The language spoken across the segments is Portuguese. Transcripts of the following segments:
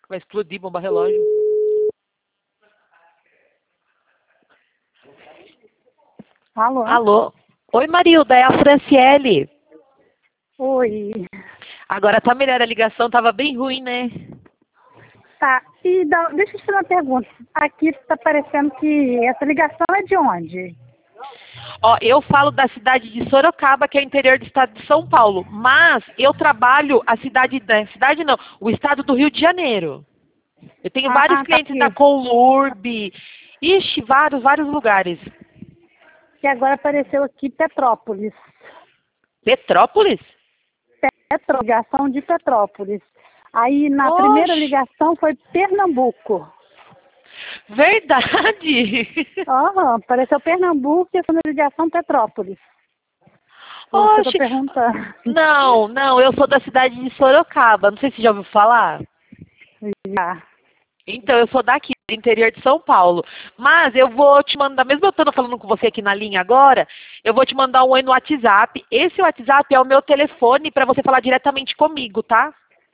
Vai explodir bomba relógio. Alô? Alô? Oi, Marilda, é a Franciele. Oi. Agora tá melhor, a ligação tava bem ruim, né? Tá, deixa eu te fazer uma pergunta. Aqui está parecendo que essa ligação é de onde? Ó, eu falo da cidade de Sorocaba, que é interior do estado de São Paulo, mas eu trabalho cidade não, o estado do Rio de Janeiro. Eu tenho vários Tá clientes da aqui. Colurb, ixi, vários lugares. Que agora apareceu aqui Petrópolis. Petrópolis? Ligação de Petrópolis. Aí na primeira Oxe, ligação foi Pernambuco. verdade? Apareceu Pernambuco e a segunda ligação Petrópolis. Por isso que eu tô Oxe, perguntando. não, eu sou da cidade de Sorocaba, não sei se você já ouviu falar. Já. Então, eu sou daqui, do interior de São Paulo. Mas eu vou te mandar, mesmo eu estando falando com você aqui na linha agora, eu vou te mandar um oi no WhatsApp. Esse WhatsApp é o meu telefone para você falar diretamente comigo, tá?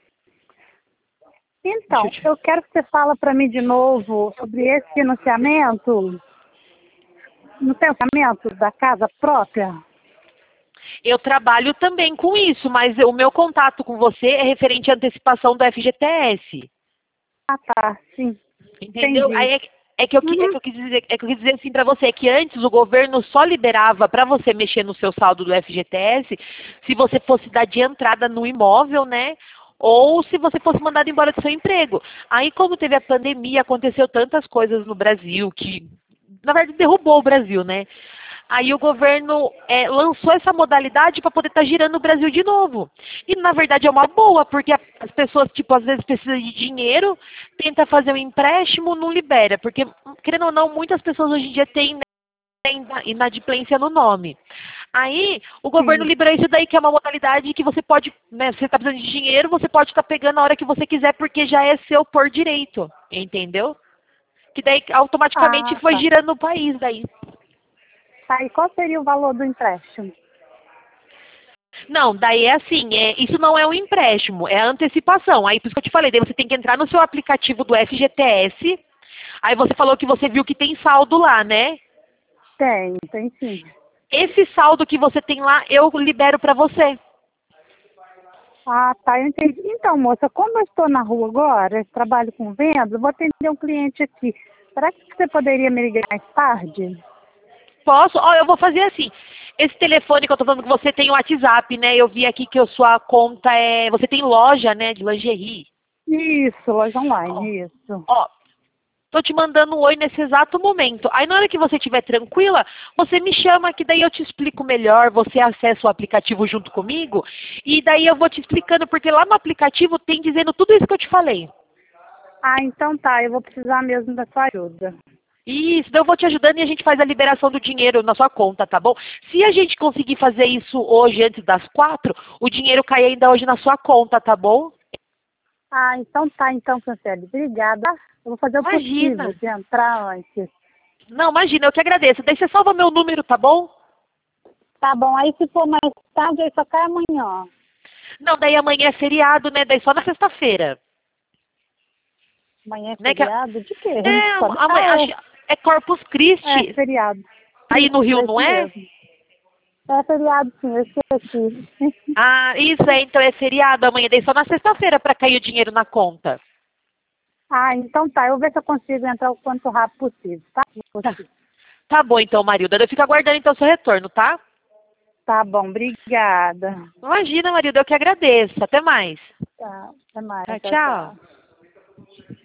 Então, eu quero que você fala para mim de novo sobre esse financiamento, no financiamento da casa própria. Eu trabalho também com isso, mas o meu contato com você é referente à antecipação do FGTS. Tá, sim. Entendeu? Entendi. Aí é que eu quis dizer assim para você, que antes o governo só liberava para você mexer no seu saldo do FGTS se você fosse dar de entrada no imóvel, né? Ou se você fosse mandado embora do seu emprego. Aí, como teve a pandemia, aconteceu tantas coisas no Brasil que, na verdade, derrubou o Brasil, né? Aí o governo lançou essa modalidade para poder estar girando o Brasil de novo. E na verdade é uma boa, porque as pessoas, tipo, às vezes precisam de dinheiro, tenta fazer um empréstimo, não libera. Porque, querendo ou não, muitas pessoas hoje em dia têm, né, inadimplência no nome. Aí o governo Sim. liberou isso daí, que é uma modalidade que você pode, né, você está precisando de dinheiro, você pode estar pegando a hora que você quiser, porque já é seu por direito, entendeu? Que daí automaticamente foi Tá. girando o país daí. Tá, e qual seria o valor do empréstimo? Não, daí é assim, isso não é um empréstimo, é a antecipação. Aí por isso que eu te falei, daí você tem que entrar no seu aplicativo do FGTS. Aí você falou que você viu que tem saldo lá, né? Tem sim. Esse saldo que você tem lá, eu libero para você. Tá, eu entendi. Então, moça, como eu estou na rua agora, eu trabalho com vendas, eu vou atender um cliente aqui. Será que você poderia me ligar mais tarde? Posso? Ó, eu vou fazer assim. Esse telefone que eu tô falando com você tem o WhatsApp, né? Eu vi aqui que a sua conta é. Você tem loja, né, de lingerie. Isso, loja Ó, online, isso. ó, tô te mandando um oi nesse exato momento. Aí na hora que você estiver tranquila, você me chama que daí eu te explico melhor, você acessa o aplicativo junto comigo, e daí eu vou te explicando, porque lá no aplicativo tem dizendo tudo isso que eu te falei. Então tá, eu vou precisar mesmo da sua ajuda. Isso, daí eu vou te ajudando e a gente faz a liberação do dinheiro na sua conta, tá bom? Se a gente conseguir fazer isso hoje antes das 4, o dinheiro cai ainda hoje na sua conta, tá bom? Então tá, então, Franciele, obrigada. Eu vou fazer o possível Imagina. de entrar antes. Não, imagina, eu que agradeço. Daí você salva meu número, tá bom? Tá bom, aí se for mais tarde, aí só cai amanhã. Não, daí amanhã é feriado, né? Daí só na sexta-feira. Amanhã é Né? feriado? De quê? É, amanhã, é Corpus É Christi. feriado. Aí no Isso, Rio, é não isso é? mesmo. É feriado sim, eu esqueci. Ah, isso é, então é feriado amanhã. Daí só na sexta-feira para cair o dinheiro na conta. Então tá, eu vou ver se eu consigo entrar o quanto rápido possível, tá? Tá, tá bom então, Marilda. Eu fico aguardando então seu retorno, tá? Tá bom, obrigada. Imagina, Marilda, eu que agradeço. Até mais. Tá, até mais, Tchau, tchau, tchau. tchau.